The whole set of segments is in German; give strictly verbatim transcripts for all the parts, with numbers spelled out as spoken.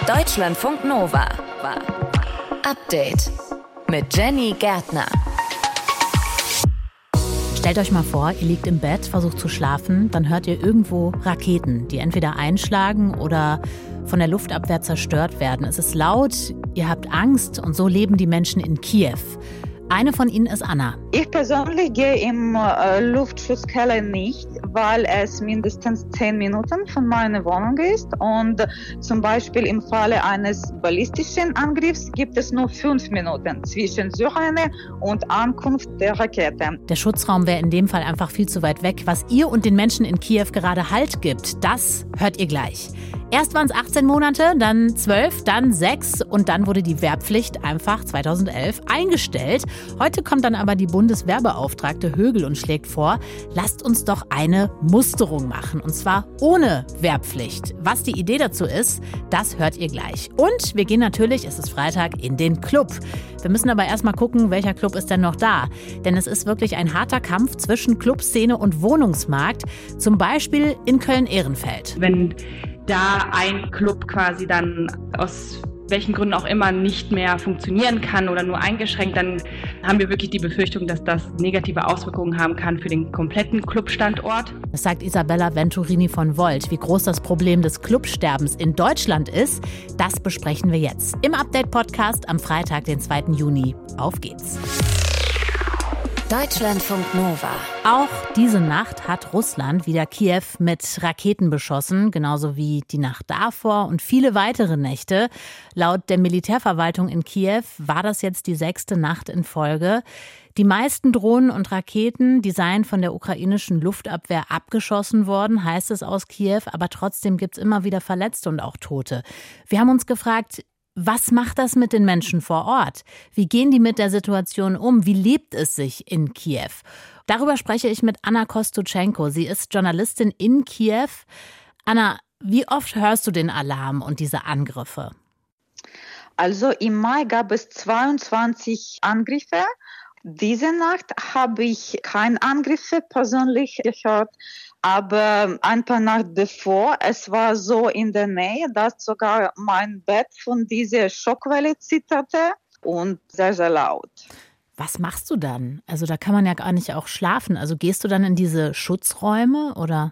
Deutschlandfunk Nova. Update mit Jenny Gärtner. Stellt euch mal vor, ihr liegt im Bett, versucht zu schlafen, dann hört ihr irgendwo Raketen, die entweder einschlagen oder von der Luftabwehr zerstört werden. Es ist laut, ihr habt Angst und so leben die Menschen in Kiew. Eine von ihnen ist Anna. Ich persönlich gehe im äh, Luftschutzkeller nicht, weil es mindestens zehn Minuten von meiner Wohnung ist. Und zum Beispiel im Falle eines ballistischen Angriffs gibt es nur fünf Minuten zwischen Syrene und Ankunft der Rakete. Der Schutzraum wäre in dem Fall einfach viel zu weit weg. Was ihr und den Menschen in Kiew gerade Halt gibt, das hört ihr gleich. Erst waren es achtzehn Monate, dann zwölf, dann sechs und dann wurde die Wehrpflicht einfach zweitausendelf eingestellt. Heute kommt dann aber die Bundeswehrbeauftragte Högel und schlägt vor, lasst uns doch eine Musterung machen und zwar ohne Wehrpflicht. Was die Idee dazu ist, das hört ihr gleich. Und wir gehen natürlich, es ist Freitag, in den Club. Wir müssen aber erstmal gucken, welcher Club ist denn noch da. Denn es ist wirklich ein harter Kampf zwischen Clubszene und Wohnungsmarkt, zum Beispiel in Köln-Ehrenfeld. Wenn da ein Club quasi dann aus welchen Gründen auch immer nicht mehr funktionieren kann oder nur eingeschränkt, dann haben wir wirklich die Befürchtung, dass das negative Auswirkungen haben kann für den kompletten Clubstandort. Das sagt Isabella Venturini von Volt. Wie groß das Problem des Clubsterbens in Deutschland ist, das besprechen wir jetzt im Update-Podcast am Freitag, den zweiten Juni. Auf geht's. Deutschlandfunk Nova. Auch diese Nacht hat Russland wieder Kiew mit Raketen beschossen, genauso wie die Nacht davor und viele weitere Nächte. Laut der Militärverwaltung in Kiew war das jetzt die sechste Nacht in Folge. Die meisten Drohnen und Raketen, die seien von der ukrainischen Luftabwehr abgeschossen worden, heißt es aus Kiew, aber trotzdem gibt es immer wieder Verletzte und auch Tote. Wir haben uns gefragt, was macht das mit den Menschen vor Ort? Wie gehen die mit der Situation um? Wie lebt es sich in Kiew? Darüber spreche ich mit Anna Kostuschenko. Sie ist Journalistin in Kiew. Anna, wie oft hörst du den Alarm und diese Angriffe? Also im Mai gab es zweiundzwanzig Angriffe. Diese Nacht habe ich keine Angriffe persönlich gehört. Aber ein paar Nacht bevor, es war so in der Nähe, dass sogar mein Bett von dieser Schockwelle zitterte und sehr, sehr laut. Was machst du dann? Also da kann man ja gar nicht auch schlafen. Also gehst du dann in diese Schutzräume oder?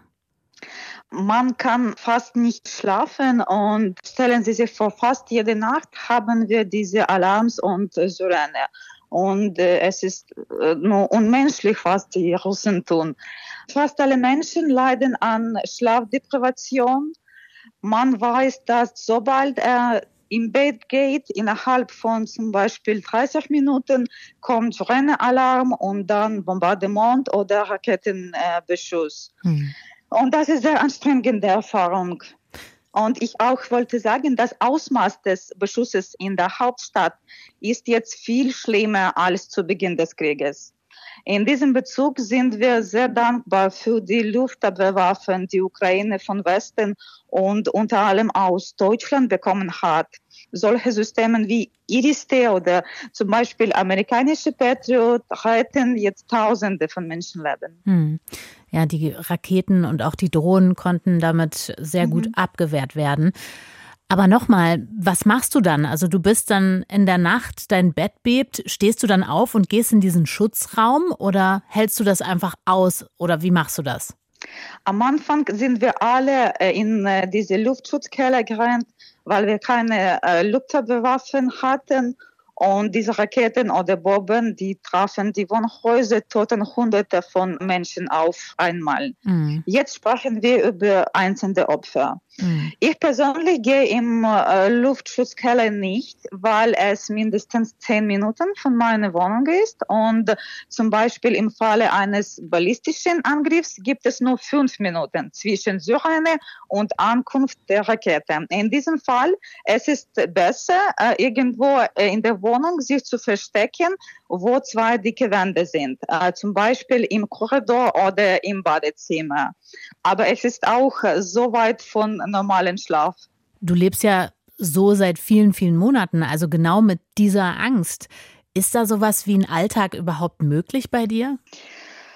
Man kann fast nicht schlafen und stellen Sie sich vor, fast jede Nacht haben wir diese Alarms und äh, Sirene. Und äh, es ist äh, nur unmenschlich, was die Russen tun. Fast alle Menschen leiden an Schlafdeprivation. Man weiß, dass sobald er im Bett geht, innerhalb von zum Beispiel dreißig Minuten kommt Sirenenalarm und dann Bombardement oder Raketenbeschuss. Äh, hm. Und das ist sehr anstrengende Erfahrung. Und ich auch wollte sagen, das Ausmaß des Beschusses in der Hauptstadt ist jetzt viel schlimmer als zu Beginn des Krieges. In diesem Bezug sind wir sehr dankbar für die Luftabwehrwaffen, die Ukraine von Westen und unter allem aus Deutschland bekommen hat. Solche Systeme wie Iris-T oder zum Beispiel amerikanische Patriot retten jetzt Tausende von Menschenleben. Hm. Ja, die Raketen und auch die Drohnen konnten damit sehr mhm. gut abgewehrt werden. Aber nochmal, was machst du dann? Also du bist dann in der Nacht, dein Bett bebt, stehst du dann auf und gehst in diesen Schutzraum oder hältst du das einfach aus oder wie machst du das? Am Anfang sind wir alle in diese Luftschutzkeller gerannt, weil wir keine Luftabwehrwaffen hatten. Und diese Raketen oder Bomben, die trafen die Wohnhäuser, toten Hunderte von Menschen auf einmal. Mhm. Jetzt sprechen wir über einzelne Opfer. Mhm. Ich persönlich gehe im äh, Luftschutzkeller nicht, weil es mindestens zehn Minuten von meiner Wohnung ist. Und zum Beispiel im Falle eines ballistischen Angriffs gibt es nur fünf Minuten zwischen Syrene und Ankunft der Rakete. In diesem Fall es ist besser, äh, irgendwo äh, in der Wohnung sich zu verstecken, wo zwei dicke Wände sind, äh, zum Beispiel im Korridor oder im Badezimmer. Aber es ist auch äh, so weit von normalen Schlaf. Du lebst ja so seit vielen, vielen Monaten, also genau mit dieser Angst. Ist da sowas wie ein Alltag überhaupt möglich bei dir?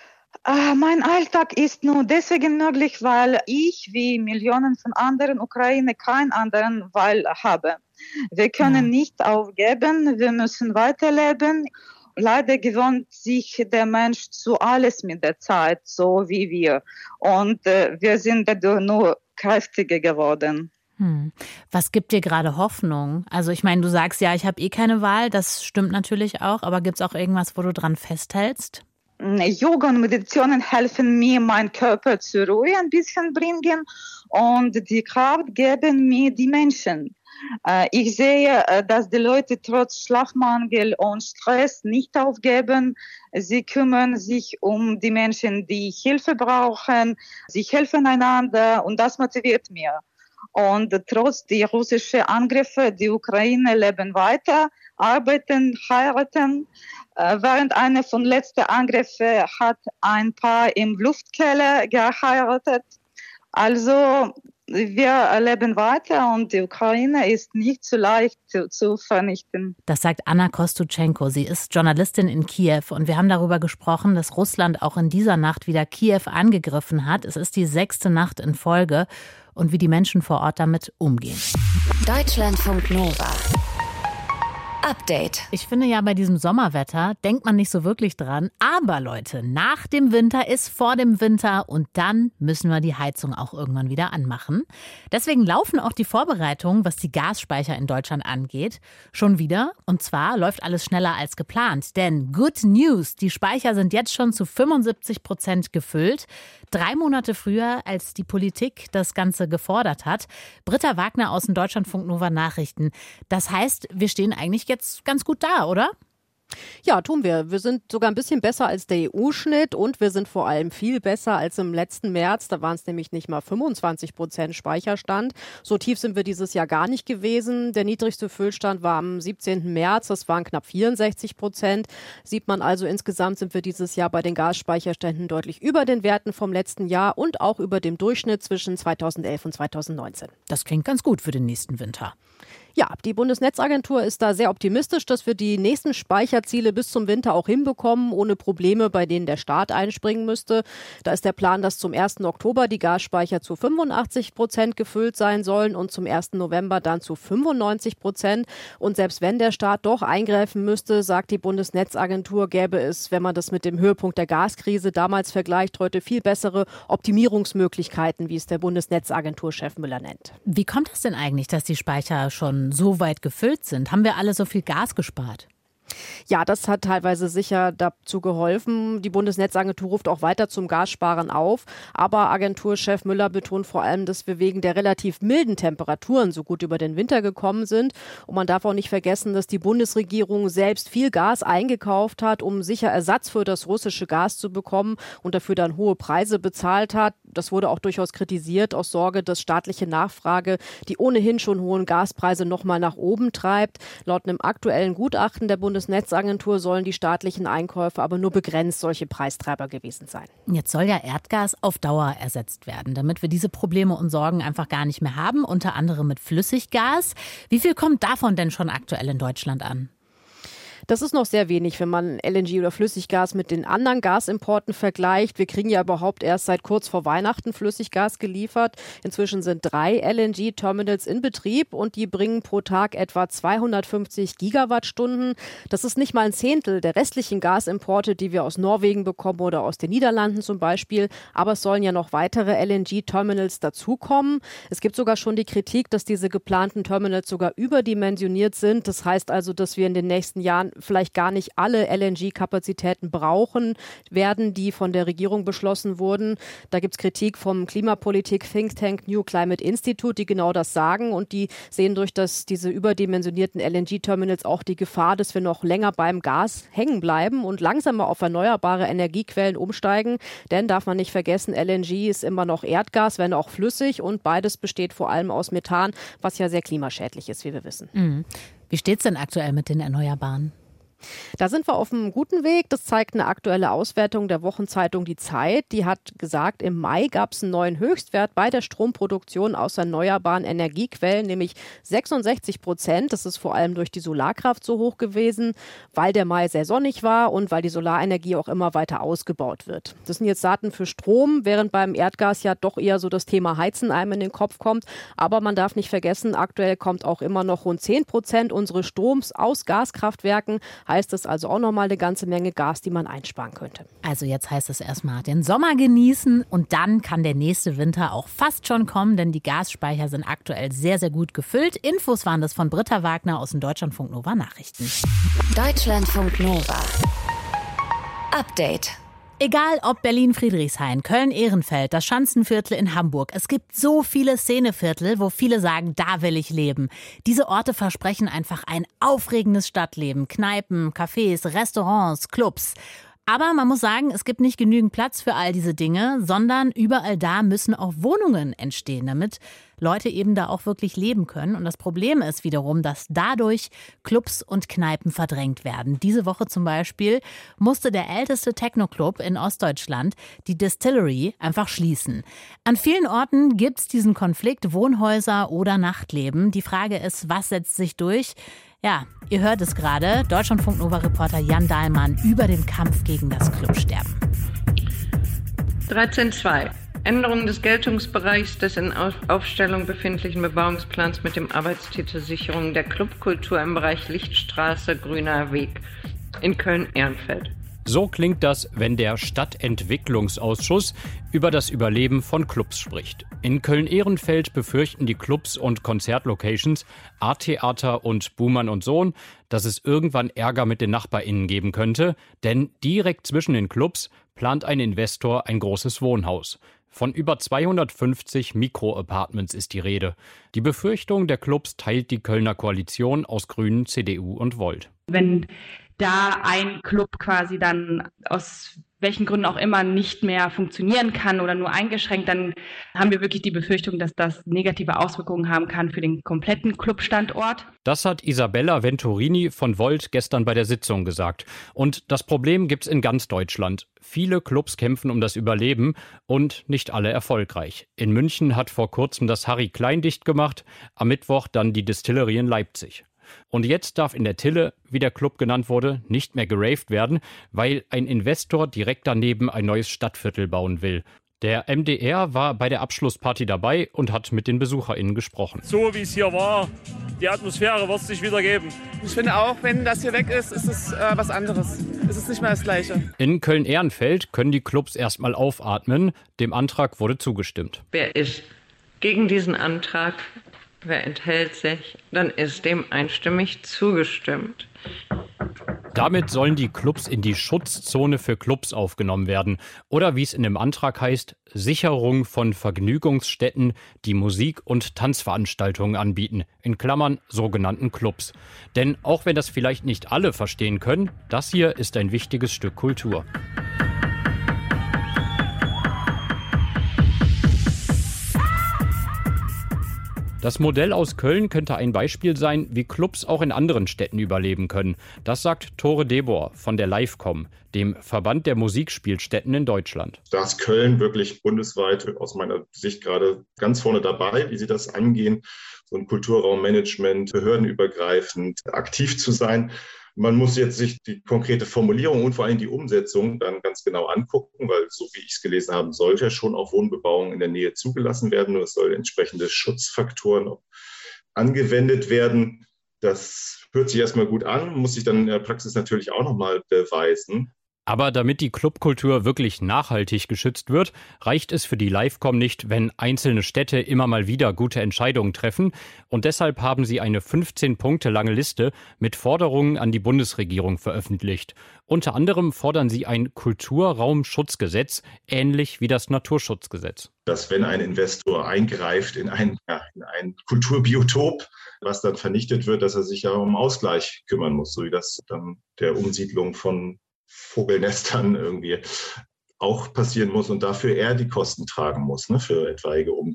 Äh, mein Alltag ist nur deswegen möglich, weil ich wie Millionen von anderen Ukrainer keinen anderen Wahl habe. Wir können nicht aufgeben, wir müssen weiterleben. Leider gewöhnt sich der Mensch zu alles mit der Zeit, so wie wir. Und äh, wir sind dadurch nur kräftiger geworden. Hm. Was gibt dir gerade Hoffnung? Also ich meine, du sagst ja, ich habe eh keine Wahl, das stimmt natürlich auch, aber gibt es auch irgendwas, wo du dran festhältst? Yoga und Meditation helfen mir, meinen Körper zur Ruhe ein bisschen bringen und die Kraft geben mir die Menschen. Ich sehe, dass die Leute trotz Schlafmangel und Stress nicht aufgeben. Sie kümmern sich um die Menschen, die Hilfe brauchen. Sie helfen einander und das motiviert mich. Und trotz der russischen Angriffe, die Ukrainer leben weiter, arbeiten, heiraten. Während einer von letzten Angriffen hat ein Paar im Luftkeller geheiratet. Also wir leben weiter und die Ukraine ist nicht so leicht zu, zu vernichten. Das sagt Anna Kostuschenko. Sie ist Journalistin in Kiew und wir haben darüber gesprochen, dass Russland auch in dieser Nacht wieder Kiew angegriffen hat. Es ist die sechste Nacht in Folge und wie die Menschen vor Ort damit umgehen. Deutschlandfunk Nova. Update. Ich finde ja, bei diesem Sommerwetter denkt man nicht so wirklich dran. Aber Leute, nach dem Winter ist vor dem Winter und dann müssen wir die Heizung auch irgendwann wieder anmachen. Deswegen laufen auch die Vorbereitungen, was die Gasspeicher in Deutschland angeht, schon wieder. Und zwar läuft alles schneller als geplant. Denn Good News, die Speicher sind jetzt schon zu fünfundsiebzig Prozent gefüllt. Drei Monate früher, als die Politik das Ganze gefordert hat. Britta Wagner aus den Deutschlandfunk Nova Nachrichten. Das heißt, wir stehen eigentlich jetzt ganz gut da, oder? Ja, tun wir. Wir sind sogar ein bisschen besser als der E U-Schnitt und wir sind vor allem viel besser als im letzten März. Da waren es nämlich nicht mal fünfundzwanzig Prozent Speicherstand. So tief sind wir dieses Jahr gar nicht gewesen. Der niedrigste Füllstand war am siebzehnten März. Das waren knapp vierundsechzig Prozent. Sieht man also, insgesamt sind wir dieses Jahr bei den Gasspeicherständen deutlich über den Werten vom letzten Jahr und auch über dem Durchschnitt zwischen zweitausendelf und zweitausendneunzehn. Das klingt ganz gut für den nächsten Winter. Ja, die Bundesnetzagentur ist da sehr optimistisch, dass wir die nächsten Speicherziele bis zum Winter auch hinbekommen, ohne Probleme, bei denen der Staat einspringen müsste. Da ist der Plan, dass zum ersten Oktober die Gasspeicher zu fünfundachtzig Prozent gefüllt sein sollen und zum ersten November dann zu fünfundneunzig Prozent. Und selbst wenn der Staat doch eingreifen müsste, sagt die Bundesnetzagentur, gäbe es, wenn man das mit dem Höhepunkt der Gaskrise damals vergleicht, heute viel bessere Optimierungsmöglichkeiten, wie es der Bundesnetzagenturchef Müller nennt. Wie kommt es denn eigentlich, dass die Speicher schon so weit gefüllt sind? Haben wir alle so viel Gas gespart? Ja, das hat teilweise sicher dazu geholfen. Die Bundesnetzagentur ruft auch weiter zum Gassparen auf. Aber Agenturchef Müller betont vor allem, dass wir wegen der relativ milden Temperaturen so gut über den Winter gekommen sind. Und man darf auch nicht vergessen, dass die Bundesregierung selbst viel Gas eingekauft hat, um sicher Ersatz für das russische Gas zu bekommen und dafür dann hohe Preise bezahlt hat. Das wurde auch durchaus kritisiert aus Sorge, dass staatliche Nachfrage die ohnehin schon hohen Gaspreise noch mal nach oben treibt. Laut einem aktuellen Gutachten der Bundesnetzagentur sollen die staatlichen Einkäufe aber nur begrenzt solche Preistreiber gewesen sein. Jetzt soll ja Erdgas auf Dauer ersetzt werden, damit wir diese Probleme und Sorgen einfach gar nicht mehr haben, unter anderem mit Flüssiggas. Wie viel kommt davon denn schon aktuell in Deutschland an? Das ist noch sehr wenig, wenn man L N G oder Flüssiggas mit den anderen Gasimporten vergleicht. Wir kriegen ja überhaupt erst seit kurz vor Weihnachten Flüssiggas geliefert. Inzwischen sind drei L N G-Terminals in Betrieb und die bringen pro Tag etwa zweihundertfünfzig Gigawattstunden. Das ist nicht mal ein Zehntel der restlichen Gasimporte, die wir aus Norwegen bekommen oder aus den Niederlanden zum Beispiel. Aber es sollen ja noch weitere L N G-Terminals dazukommen. Es gibt sogar schon die Kritik, dass diese geplanten Terminals sogar überdimensioniert sind. Das heißt also, dass wir in den nächsten Jahren vielleicht gar nicht alle L N G-Kapazitäten brauchen werden, die von der Regierung beschlossen wurden. Da gibt es Kritik vom Klimapolitik-Think-Tank New Climate Institute, die genau das sagen und die sehen durch das, diese überdimensionierten L N G-Terminals auch die Gefahr, dass wir noch länger beim Gas hängen bleiben und langsamer auf erneuerbare Energiequellen umsteigen. Denn darf man nicht vergessen, L N G ist immer noch Erdgas, wenn auch flüssig und beides besteht vor allem aus Methan, was ja sehr klimaschädlich ist, wie wir wissen. Mhm. Wie steht es denn aktuell mit den Erneuerbaren? Da sind wir auf einem guten Weg. Das zeigt eine aktuelle Auswertung der Wochenzeitung Die Zeit. Die hat gesagt, im Mai gab es einen neuen Höchstwert bei der Stromproduktion aus erneuerbaren Energiequellen, nämlich sechsundsechzig Prozent. Das ist vor allem durch die Solarkraft so hoch gewesen, weil der Mai sehr sonnig war und weil die Solarenergie auch immer weiter ausgebaut wird. Das sind jetzt Daten für Strom, während beim Erdgas ja doch eher so das Thema Heizen einem in den Kopf kommt. Aber man darf nicht vergessen, aktuell kommt auch immer noch rund zehn Prozent unseres Stroms aus Gaskraftwerken. Heißt es also auch nochmal eine ganze Menge Gas, die man einsparen könnte. Also jetzt heißt es erstmal den Sommer genießen und dann kann der nächste Winter auch fast schon kommen, denn die Gasspeicher sind aktuell sehr, sehr gut gefüllt. Infos waren das von Britta Wagner aus den Deutschlandfunk Nova Nachrichten. Deutschlandfunk Nova. Update. Egal ob Berlin-Friedrichshain, Köln-Ehrenfeld, das Schanzenviertel in Hamburg. Es gibt so viele Szeneviertel, wo viele sagen, da will ich leben. Diese Orte versprechen einfach ein aufregendes Stadtleben. Kneipen, Cafés, Restaurants, Clubs. Aber man muss sagen, es gibt nicht genügend Platz für all diese Dinge, sondern überall da müssen auch Wohnungen entstehen, damit Leute eben da auch wirklich leben können. Und das Problem ist wiederum, dass dadurch Clubs und Kneipen verdrängt werden. Diese Woche zum Beispiel musste der älteste Techno-Club in Ostdeutschland, die Distillery, einfach schließen. An vielen Orten gibt es diesen Konflikt, Wohnhäuser oder Nachtleben. Die Frage ist, was setzt sich durch? Ja, ihr hört es gerade, Deutschlandfunk-Nova-Reporter Jan Dahlmann über den Kampf gegen das Clubsterben. dreizehn Punkt zwei. Änderung des Geltungsbereichs des in Aufstellung befindlichen Bebauungsplans mit dem Arbeitstitel Sicherung der Clubkultur im Bereich Lichtstraße, Grüner Weg in Köln-Ehrenfeld. So klingt das, wenn der Stadtentwicklungsausschuss über das Überleben von Clubs spricht. In Köln-Ehrenfeld befürchten die Clubs und Konzertlocations Art-Theater und Buhmann und Sohn, dass es irgendwann Ärger mit den NachbarInnen geben könnte, denn direkt zwischen den Clubs plant ein Investor ein großes Wohnhaus. Von über zweihundertfünfzig Mikro-Apartments ist die Rede. Die Befürchtung der Clubs teilt die Kölner Koalition aus Grünen, C D U und Volt. Wenn da ein Club quasi dann aus welchen Gründen auch immer nicht mehr funktionieren kann oder nur eingeschränkt, dann haben wir wirklich die Befürchtung, dass das negative Auswirkungen haben kann für den kompletten Clubstandort. Das hat Isabella Venturini von Volt gestern bei der Sitzung gesagt. Und das Problem gibt's in ganz Deutschland. Viele Clubs kämpfen um das Überleben und nicht alle erfolgreich. In München hat vor kurzem das Harry Klein dicht gemacht, am Mittwoch dann die Distillery in Leipzig. Und jetzt darf in der Tille, wie der Club genannt wurde, nicht mehr geraved werden, weil ein Investor direkt daneben ein neues Stadtviertel bauen will. Der M D R war bei der Abschlussparty dabei und hat mit den BesucherInnen gesprochen. So wie es hier war, die Atmosphäre wird es sich wieder geben. Ich finde auch, wenn das hier weg ist, ist es äh, was anderes. Es ist nicht mehr das Gleiche. In Köln-Ehrenfeld können die Clubs erstmal aufatmen. Dem Antrag wurde zugestimmt. Wer ist gegen diesen Antrag? Wer enthält sich? Dann ist dem einstimmig zugestimmt. Damit sollen die Clubs in die Schutzzone für Clubs aufgenommen werden. Oder wie es in dem Antrag heißt, Sicherung von Vergnügungsstätten, die Musik- und Tanzveranstaltungen anbieten. In Klammern sogenannten Clubs. Denn auch wenn das vielleicht nicht alle verstehen können, das hier ist ein wichtiges Stück Kultur. Das Modell aus Köln könnte ein Beispiel sein, wie Clubs auch in anderen Städten überleben können. Das sagt Tore Debor von der Livecom, dem Verband der Musikspielstätten in Deutschland. Da ist Köln wirklich bundesweit aus meiner Sicht gerade ganz vorne dabei, wie sie das angehen, so ein Kulturraummanagement, behördenübergreifend aktiv zu sein. Man muss jetzt sich die konkrete Formulierung und vor allem die Umsetzung dann ganz genau angucken, weil, so wie ich es gelesen habe, sollte ja schon auch Wohnbebauung in der Nähe zugelassen werden. Nur es sollen entsprechende Schutzfaktoren angewendet werden. Das hört sich erstmal gut an, muss sich dann in der Praxis natürlich auch nochmal beweisen. Aber damit die Clubkultur wirklich nachhaltig geschützt wird, reicht es für die Livecom nicht, wenn einzelne Städte immer mal wieder gute Entscheidungen treffen. Und deshalb haben sie eine fünfzehn Punkte lange Liste mit Forderungen an die Bundesregierung veröffentlicht. Unter anderem fordern sie ein Kulturraumschutzgesetz, ähnlich wie das Naturschutzgesetz. Dass wenn ein Investor eingreift in ein, ja, in ein Kulturbiotop, was dann vernichtet wird, dass er sich ja um Ausgleich kümmern muss, so wie das dann der Umsiedlung von Vogelnestern irgendwie auch passieren muss und dafür er die Kosten tragen muss, ne, für etwaige Umzüge.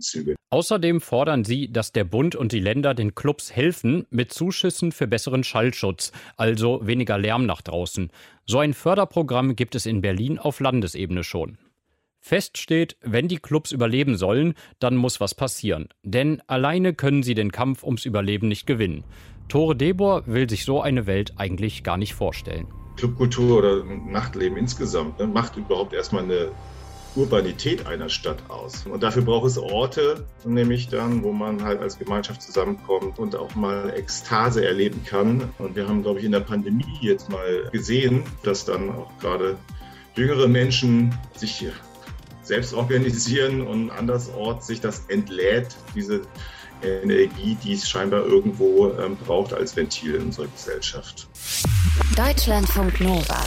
Außerdem fordern sie, dass der Bund und die Länder den Clubs helfen mit Zuschüssen für besseren Schallschutz, also weniger Lärm nach draußen. So ein Förderprogramm gibt es in Berlin auf Landesebene schon. Fest steht, wenn die Clubs überleben sollen, dann muss was passieren. Denn alleine können sie den Kampf ums Überleben nicht gewinnen. Tore Debor will sich so eine Welt eigentlich gar nicht vorstellen. Clubkultur oder Nachtleben insgesamt ne, macht überhaupt erstmal eine Urbanität einer Stadt aus. Und dafür braucht es Orte, nämlich dann, wo man halt als Gemeinschaft zusammenkommt und auch mal Ekstase erleben kann. Und wir haben, glaube ich, in der Pandemie jetzt mal gesehen, dass dann auch gerade jüngere Menschen sich selbst organisieren und andersorts sich das entlädt, diese Energie, die es scheinbar irgendwo ähm, braucht als Ventil in unserer Gesellschaft. Deutschlandfunk Nova.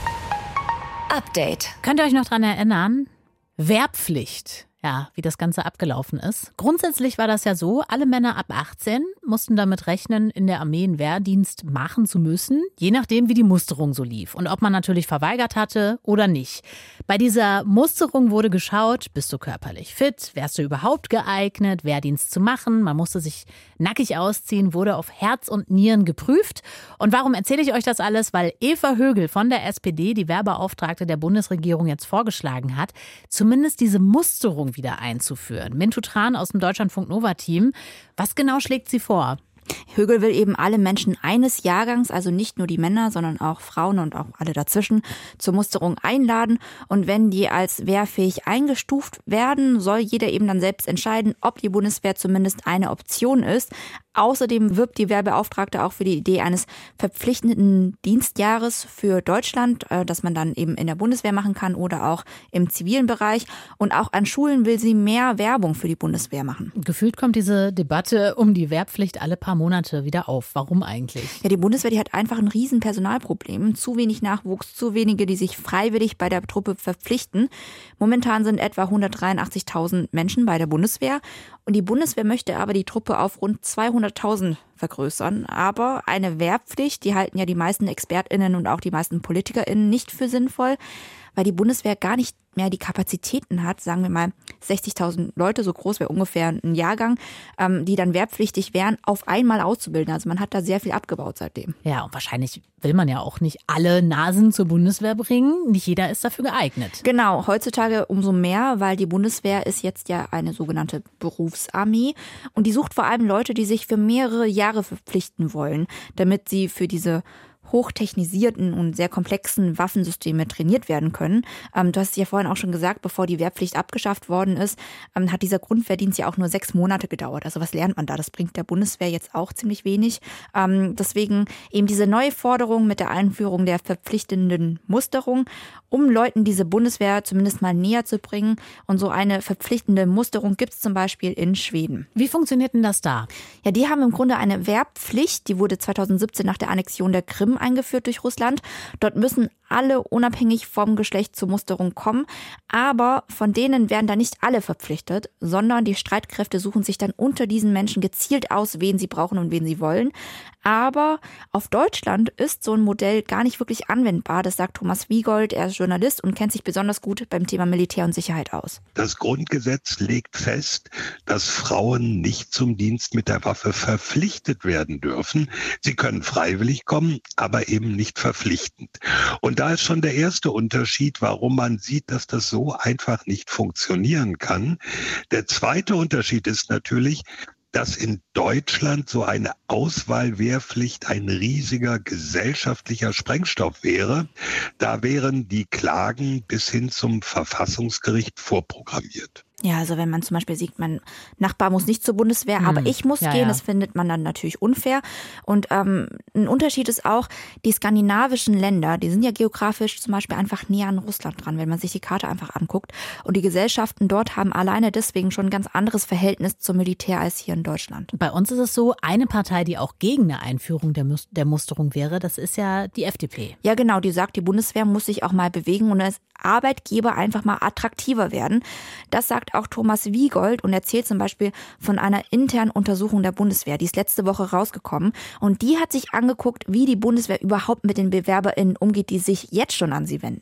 Update. Könnt ihr euch noch daran erinnern? Wehrpflicht. Ja, wie das Ganze abgelaufen ist. Grundsätzlich war das ja so, alle Männer ab achtzehn mussten damit rechnen, in der Armee einen Wehrdienst machen zu müssen, je nachdem, wie die Musterung so lief und ob man natürlich verweigert hatte oder nicht. Bei dieser Musterung wurde geschaut, bist du körperlich fit, wärst du überhaupt geeignet, Wehrdienst zu machen. Man musste sich nackig ausziehen, wurde auf Herz und Nieren geprüft. Und warum erzähle ich euch das alles? Weil Eva Högel von der S P D, die Wehrbeauftragte der Bundesregierung, jetzt vorgeschlagen hat, zumindest diese Musterung wieder einzuführen. Mintu Tran aus dem Deutschlandfunk Nova-Team. Was genau schlägt sie vor? Högel will eben alle Menschen eines Jahrgangs, also nicht nur die Männer, sondern auch Frauen und auch alle dazwischen, zur Musterung einladen. Und wenn die als wehrfähig eingestuft werden, soll jeder eben dann selbst entscheiden, ob die Bundeswehr zumindest eine Option ist. Außerdem wirbt die Wehrbeauftragte auch für die Idee eines verpflichtenden Dienstjahres für Deutschland, das man dann eben in der Bundeswehr machen kann oder auch im zivilen Bereich. Und auch an Schulen will sie mehr Werbung für die Bundeswehr machen. Gefühlt kommt diese Debatte um die Wehrpflicht alle paar Monate wieder auf. Warum eigentlich? Ja, die Bundeswehr, die hat einfach ein riesen Personalproblem. Zu wenig Nachwuchs, zu wenige, die sich freiwillig bei der Truppe verpflichten. Momentan sind etwa hundertdreiundachtzigtausend Menschen bei der Bundeswehr. Und die Bundeswehr möchte aber die Truppe auf rund zweihunderttausend vergrößern. Aber eine Wehrpflicht, die halten ja die meisten ExpertInnen und auch die meisten PolitikerInnen nicht für sinnvoll, weil die Bundeswehr gar nicht mehr die Kapazitäten hat, sagen wir mal sechzigtausend Leute, so groß wäre ungefähr ein Jahrgang, ähm, die dann wehrpflichtig wären, auf einmal auszubilden. Also man hat da sehr viel abgebaut seitdem. Ja, und wahrscheinlich will man ja auch nicht alle Nasen zur Bundeswehr bringen. Nicht jeder ist dafür geeignet. Genau, heutzutage umso mehr, weil die Bundeswehr ist jetzt ja eine sogenannte Berufsarmee und die sucht vor allem Leute, die sich für mehrere Jahre verpflichten wollen, damit sie für diese hochtechnisierten und sehr komplexen Waffensysteme trainiert werden können. Ähm, du hast es ja vorhin auch schon gesagt, bevor die Wehrpflicht abgeschafft worden ist, ähm, hat dieser Grundwehrdienst ja auch nur sechs Monate gedauert. Also was lernt man da? Das bringt der Bundeswehr jetzt auch ziemlich wenig. Ähm, deswegen eben diese neue Forderung mit der Einführung der verpflichtenden Musterung, um Leuten diese Bundeswehr zumindest mal näher zu bringen. Und so eine verpflichtende Musterung gibt es zum Beispiel in Schweden. Wie funktioniert denn das da? Ja, die haben im Grunde eine Wehrpflicht, die wurde zweitausendsiebzehn nach der Annexion der Krim eingeführt durch Russland. Dort müssen alle unabhängig vom Geschlecht zur Musterung kommen. Aber von denen werden da nicht alle verpflichtet, sondern die Streitkräfte suchen sich dann unter diesen Menschen gezielt aus, wen sie brauchen und wen sie wollen. Aber auf Deutschland ist so ein Modell gar nicht wirklich anwendbar. Das sagt Thomas Wiegold. Er ist Journalist und kennt sich besonders gut beim Thema Militär und Sicherheit aus. Das Grundgesetz legt fest, dass Frauen nicht zum Dienst mit der Waffe verpflichtet werden dürfen. Sie können freiwillig kommen, aber eben nicht verpflichtend. Und da ist schon der erste Unterschied, warum man sieht, dass das so einfach nicht funktionieren kann. Der zweite Unterschied ist natürlich, dass in Deutschland so eine Auswahlwehrpflicht ein riesiger gesellschaftlicher Sprengstoff wäre. Da wären die Klagen bis hin zum Verfassungsgericht vorprogrammiert. Ja, also wenn man zum Beispiel sieht, mein Nachbar muss nicht zur Bundeswehr, hm. aber ich muss ja, gehen, ja. das findet man dann natürlich unfair. Und ähm, ein Unterschied ist auch, die skandinavischen Länder, die sind ja geografisch zum Beispiel einfach näher an Russland dran, wenn man sich die Karte einfach anguckt. Und die Gesellschaften dort haben alleine deswegen schon ein ganz anderes Verhältnis zum Militär als hier in Deutschland. Bei uns ist es so, eine Partei, die auch gegen eine Einführung der, Mus- der Musterung wäre, das ist ja die F D P. Ja genau, die sagt, die Bundeswehr muss sich auch mal bewegen und als Arbeitgeber einfach mal attraktiver werden. Das sagt auch Thomas Wiegold und erzählt zum Beispiel von einer internen Untersuchung der Bundeswehr. Die ist letzte Woche rausgekommen und die hat sich angeguckt, wie die Bundeswehr überhaupt mit den BewerberInnen umgeht, die sich jetzt schon an sie wenden.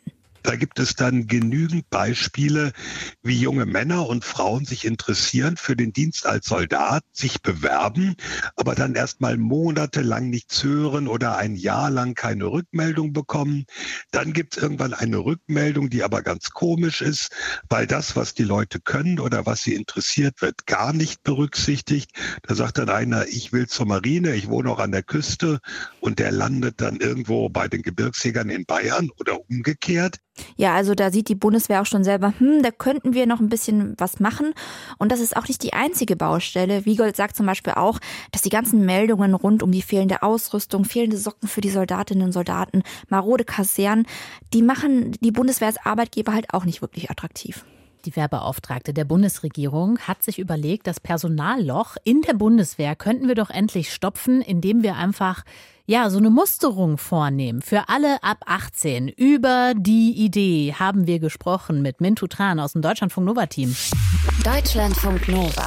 Da gibt es dann genügend Beispiele, wie junge Männer und Frauen sich interessieren für den Dienst als Soldat, sich bewerben, aber dann erst mal monatelang nichts hören oder ein Jahr lang keine Rückmeldung bekommen. Dann gibt es irgendwann eine Rückmeldung, die aber ganz komisch ist, weil das, was die Leute können oder was sie interessiert, wird gar nicht berücksichtigt. Da sagt dann einer, ich will zur Marine, ich wohne auch an der Küste, und der landet dann irgendwo bei den Gebirgsjägern in Bayern oder umgekehrt. Ja, also da sieht die Bundeswehr auch schon selber, hm, da könnten wir noch ein bisschen was machen. Und das ist auch nicht die einzige Baustelle. Wiegold sagt zum Beispiel auch, dass die ganzen Meldungen rund um die fehlende Ausrüstung, fehlende Socken für die Soldatinnen und Soldaten, marode Kasernen, die machen die Bundeswehr als Arbeitgeber halt auch nicht wirklich attraktiv. Die Wehrbeauftragte der Bundesregierung hat sich überlegt, das Personalloch in der Bundeswehr könnten wir doch endlich stopfen, indem wir einfach ja so eine Musterung vornehmen für alle ab achtzehn. Über die Idee haben wir gesprochen mit Mintu Tran aus dem Deutschlandfunk Nova Team. Deutschlandfunk Nova.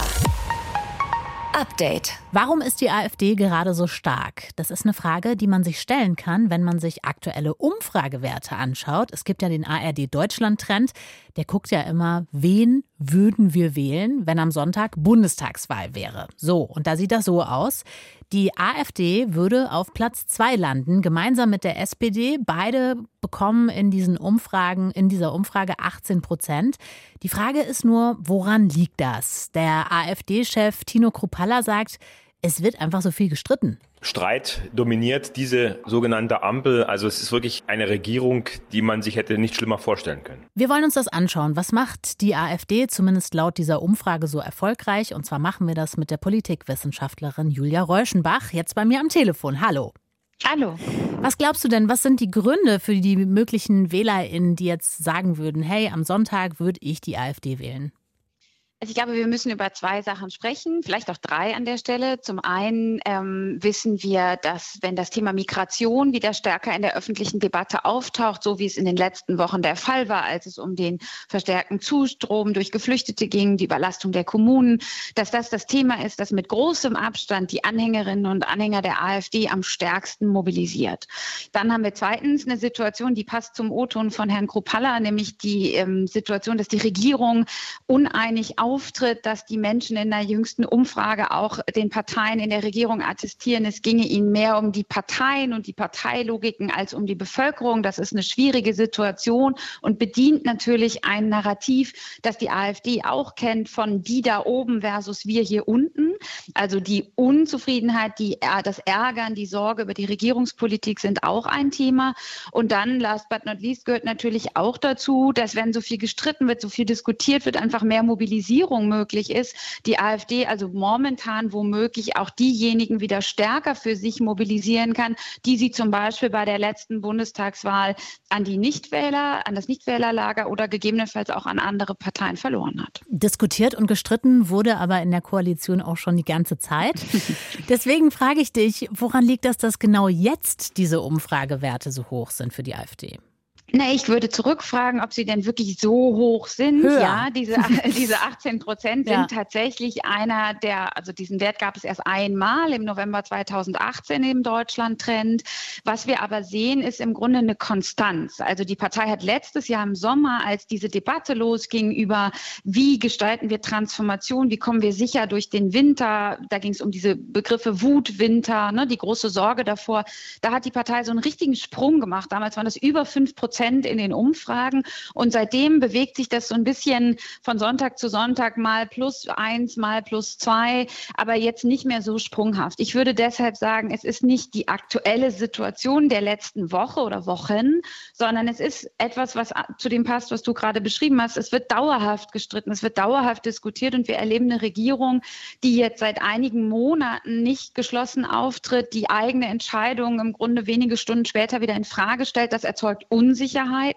Update. Warum ist die AfD gerade so stark? Das ist eine Frage, die man sich stellen kann, wenn man sich aktuelle Umfragewerte anschaut. Es gibt ja den A R D-Deutschland-Trend. Der guckt ja immer, wen würden wir wählen, wenn am Sonntag Bundestagswahl wäre. So, und da sieht das so aus. Die AfD würde auf Platz zwei landen, gemeinsam mit der S P D. Beide bekommen in diesen Umfragen, in dieser Umfrage achtzehn Prozent. Die Frage ist nur, woran liegt das? Der AfD-Chef Tino Kruppalla sagt, es wird einfach so viel gestritten. Streit dominiert diese sogenannte Ampel. Also es ist wirklich eine Regierung, die man sich hätte nicht schlimmer vorstellen können. Wir wollen uns das anschauen. Was macht die AfD, zumindest laut dieser Umfrage, so erfolgreich? Und zwar machen wir das mit der Politikwissenschaftlerin Julia Reuschenbach, jetzt bei mir am Telefon. Hallo. Hallo. Was glaubst du denn, was sind die Gründe für die möglichen WählerInnen, die jetzt sagen würden, hey, am Sonntag würde ich die AfD wählen? Also ich glaube, wir müssen über zwei Sachen sprechen, vielleicht auch drei an der Stelle. Zum einen ähm, wissen wir, dass wenn das Thema Migration wieder stärker in der öffentlichen Debatte auftaucht, so wie es in den letzten Wochen der Fall war, als es um den verstärkten Zustrom durch Geflüchtete ging, die Überlastung der Kommunen, dass das das Thema ist, das mit großem Abstand die Anhängerinnen und Anhänger der AfD am stärksten mobilisiert. Dann haben wir zweitens eine Situation, die passt zum O-Ton von Herrn Kruppalla, nämlich die ähm, Situation, dass die Regierung uneinig auftritt, dass die Menschen in der jüngsten Umfrage auch den Parteien in der Regierung attestieren, es ginge ihnen mehr um die Parteien und die Parteilogiken als um die Bevölkerung. Das ist eine schwierige Situation und bedient natürlich ein Narrativ, das die AfD auch kennt, von die da oben versus wir hier unten. Also die Unzufriedenheit, die, das Ärgern, die Sorge über die Regierungspolitik sind auch ein Thema. Und dann, last but not least, gehört natürlich auch dazu, dass wenn so viel gestritten wird, so viel diskutiert wird, einfach mehr Mobilisierung möglich ist. Die AfD also momentan womöglich auch diejenigen wieder stärker für sich mobilisieren kann, die sie zum Beispiel bei der letzten Bundestagswahl an die Nichtwähler, an das Nichtwählerlager oder gegebenenfalls auch an andere Parteien verloren hat. Diskutiert und gestritten wurde aber in der Koalition auch schon die ganze Zeit. Deswegen frage ich dich, woran liegt das, dass genau jetzt diese Umfragewerte so hoch sind für die AfD? Na, ich würde zurückfragen, ob sie denn wirklich so hoch sind. Höher. Ja, diese, diese achtzehn Prozent sind ja tatsächlich einer der, also diesen Wert gab es erst einmal im November zweitausendachtzehn im Deutschland-Trend. Was wir aber sehen, ist im Grunde eine Konstanz. Also die Partei hat letztes Jahr im Sommer, als diese Debatte losging über wie gestalten wir Transformation, wie kommen wir sicher durch den Winter, da ging es um diese Begriffe Wut, Winter, ne, die große Sorge davor, da hat die Partei so einen richtigen Sprung gemacht. Damals waren das über fünf Prozent in den Umfragen und seitdem bewegt sich das so ein bisschen von Sonntag zu Sonntag mal plus eins, mal plus zwei, aber jetzt nicht mehr so sprunghaft. Ich würde deshalb sagen, es ist nicht die aktuelle Situation der letzten Woche oder Wochen, sondern es ist etwas, was zu dem passt, was du gerade beschrieben hast. Es wird dauerhaft gestritten, es wird dauerhaft diskutiert und wir erleben eine Regierung, die jetzt seit einigen Monaten nicht geschlossen auftritt, die eigene Entscheidungen im Grunde wenige Stunden später wieder in Frage stellt. Das erzeugt Unsicherheit.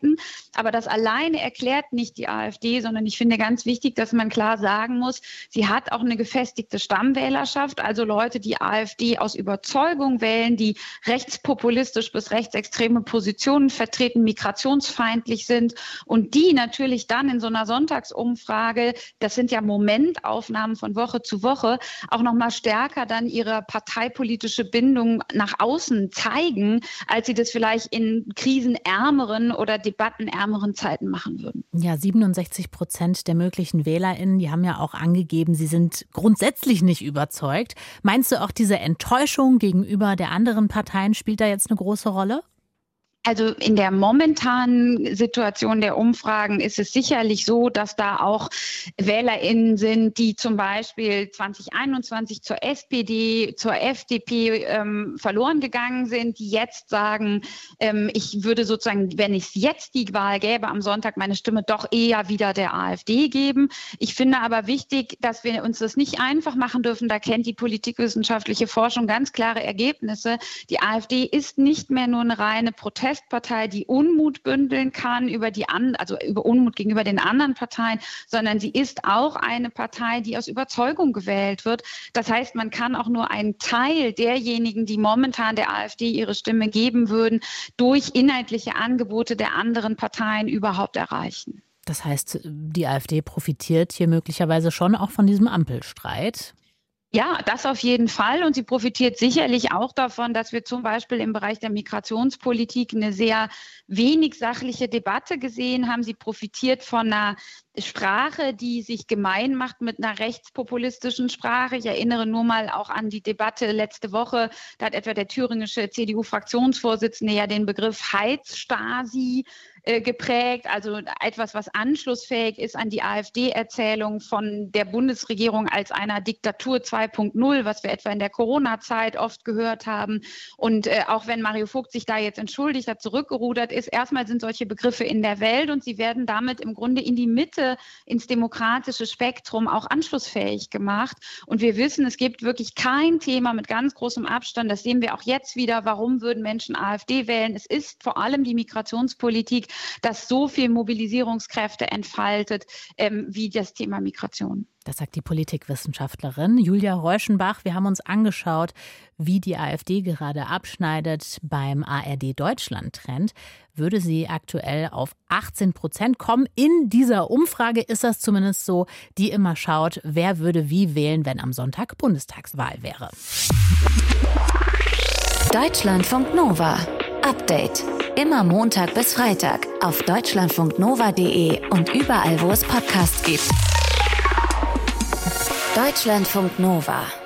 Aber das alleine erklärt nicht die AfD, sondern ich finde ganz wichtig, dass man klar sagen muss, sie hat auch eine gefestigte Stammwählerschaft, also Leute, die AfD aus Überzeugung wählen, die rechtspopulistisch bis rechtsextreme Positionen vertreten, migrationsfeindlich sind und die natürlich dann in so einer Sonntagsumfrage, das sind ja Momentaufnahmen von Woche zu Woche, auch nochmal stärker dann ihre parteipolitische Bindung nach außen zeigen, als sie das vielleicht in krisenärmeren ruhigeren oder debattenärmeren Zeiten machen würden. Ja, siebenundsechzig Prozent der möglichen WählerInnen, die haben ja auch angegeben, sie sind grundsätzlich nicht überzeugt. Meinst du auch diese Enttäuschung gegenüber der anderen Parteien spielt da jetzt eine große Rolle? Also in der momentanen Situation der Umfragen ist es sicherlich so, dass da auch WählerInnen sind, die zum Beispiel zwanzig einundzwanzig zur S P D, zur F D P ähm, verloren gegangen sind, die jetzt sagen, ähm, ich würde sozusagen, wenn es jetzt die Wahl gäbe, am Sonntag meine Stimme doch eher wieder der AfD geben. Ich finde aber wichtig, dass wir uns das nicht einfach machen dürfen. Da kennt die politikwissenschaftliche Forschung ganz klare Ergebnisse. Die AfD ist nicht mehr nur eine reine Protest Partei, die Unmut bündeln kann über die an, also über Unmut gegenüber den anderen Parteien, sondern sie ist auch eine Partei, die aus Überzeugung gewählt wird. Das heißt, man kann auch nur einen Teil derjenigen, die momentan der AfD ihre Stimme geben würden, durch inhaltliche Angebote der anderen Parteien überhaupt erreichen. Das heißt, die AfD profitiert hier möglicherweise schon auch von diesem Ampelstreit. Ja, das auf jeden Fall. Und sie profitiert sicherlich auch davon, dass wir zum Beispiel im Bereich der Migrationspolitik eine sehr wenig sachliche Debatte gesehen haben. Sie profitiert von einer Sprache, die sich gemein macht mit einer rechtspopulistischen Sprache. Ich erinnere nur mal auch an die Debatte letzte Woche. Da hat etwa der thüringische C D U-Fraktionsvorsitzende ja den Begriff Heizstasi äh, geprägt. Also etwas, was anschlussfähig ist an die AfD-Erzählung von der Bundesregierung als einer Diktatur zwei Punkt null, was wir etwa in der Corona-Zeit oft gehört haben. Und äh, auch wenn Mario Vogt sich da jetzt entschuldigt hat, zurückgerudert ist, erstmal sind solche Begriffe in der Welt und sie werden damit im Grunde in die Mitte, ins demokratische Spektrum auch anschlussfähig gemacht. Und wir wissen, es gibt wirklich kein Thema mit ganz großem Abstand. Das sehen wir auch jetzt wieder. Warum würden Menschen AfD wählen? Es ist vor allem die Migrationspolitik, das so viel Mobilisierungskräfte entfaltet, ähm, wie das Thema Migration. Das sagt die Politikwissenschaftlerin Julia Reuschenbach. Wir haben uns angeschaut, wie die AfD gerade abschneidet beim A R D-Deutschland-Trend. Würde sie aktuell auf achtzehn Prozent kommen. In dieser Umfrage ist das zumindest so, die immer schaut, wer würde wie wählen, wenn am Sonntag Bundestagswahl wäre. Deutschlandfunk Nova. Update. Immer Montag bis Freitag auf deutschlandfunknova punkt de und überall, wo es Podcasts gibt. Deutschlandfunk Nova.